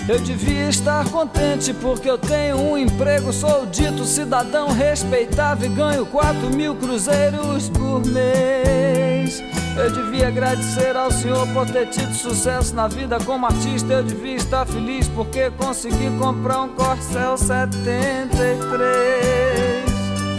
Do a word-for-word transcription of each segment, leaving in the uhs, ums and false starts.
Eu devia estar contente porque eu tenho um emprego, sou dito cidadão respeitável e ganho quatro mil cruzeiros por mês. Eu devia agradecer ao Senhor por ter tido sucesso na vida como artista. Eu devia estar feliz porque consegui comprar um Corcel setenta e três.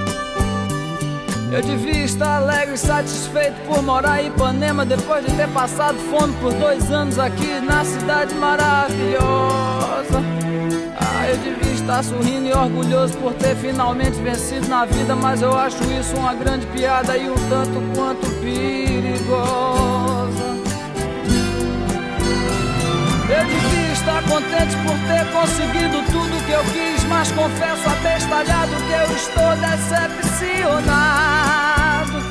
Eu devia estar alegre e satisfeito por morar em Ipanema, depois de ter passado fome por dois anos aqui na cidade maravilhosa. Ah, eu devia estar sorrindo e orgulhoso por ter finalmente vencido na vida, mas eu acho isso uma grande piada e um tanto quanto perigosa. Eu devia estar contente por ter conseguido tudo que eu quis, mas confesso abestalhado que eu estou decepcionado.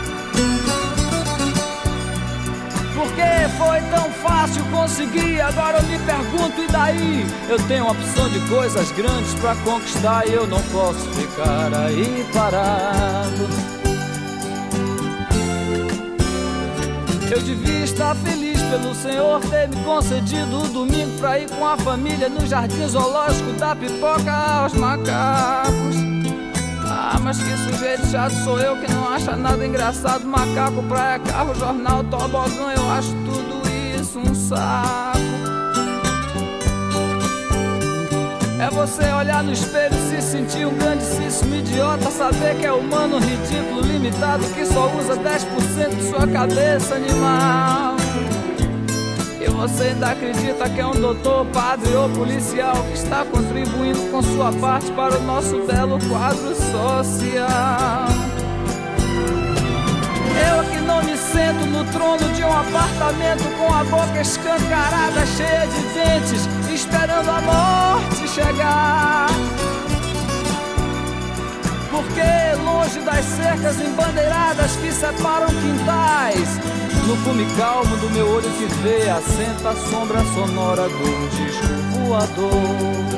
Porque foi tão fácil conseguir, agora eu me pergunto, e daí? Eu tenho uma opção de coisas grandes pra conquistar e eu não posso ficar aí parado. Eu devia estar feliz pelo Senhor ter me concedido o domingo pra ir com a família no jardim zoológico dar pipoca aos macacos. Ah, mas que sujeito chato sou eu que não acha nada engraçado. Macaco, praia, carro, jornal, tobogã, eu acho tudo isso um saco. É você olhar no espelho e se sentir um grandíssimo idiota, saber que é humano, ridículo, limitado, que só usa dez por cento de sua cabeça animal. E você ainda acredita que é um doutor, padre ou policial que está contribuindo com sua parte para o nosso belo quadro social. Eu que não me sento no trono de um apartamento com a boca escancarada, cheia de dentes, esperando a morte chegar. Porque longe das cercas embandeiradas que separam quintais, no cume calmo do meu olho que vê, assenta a sombra sonora do disco voador.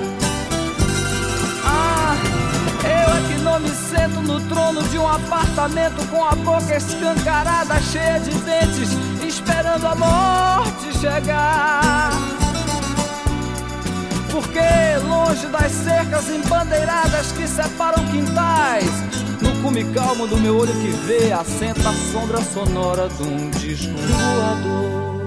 Ah, eu é que não me sento no trono de um apartamento com a boca escancarada, cheia de dentes, esperando a morte chegar. Porque longe das cercas embandeiradas que separam quintais, no cume calmo do meu olho que vê, assenta a sombra sonora de um disco voador.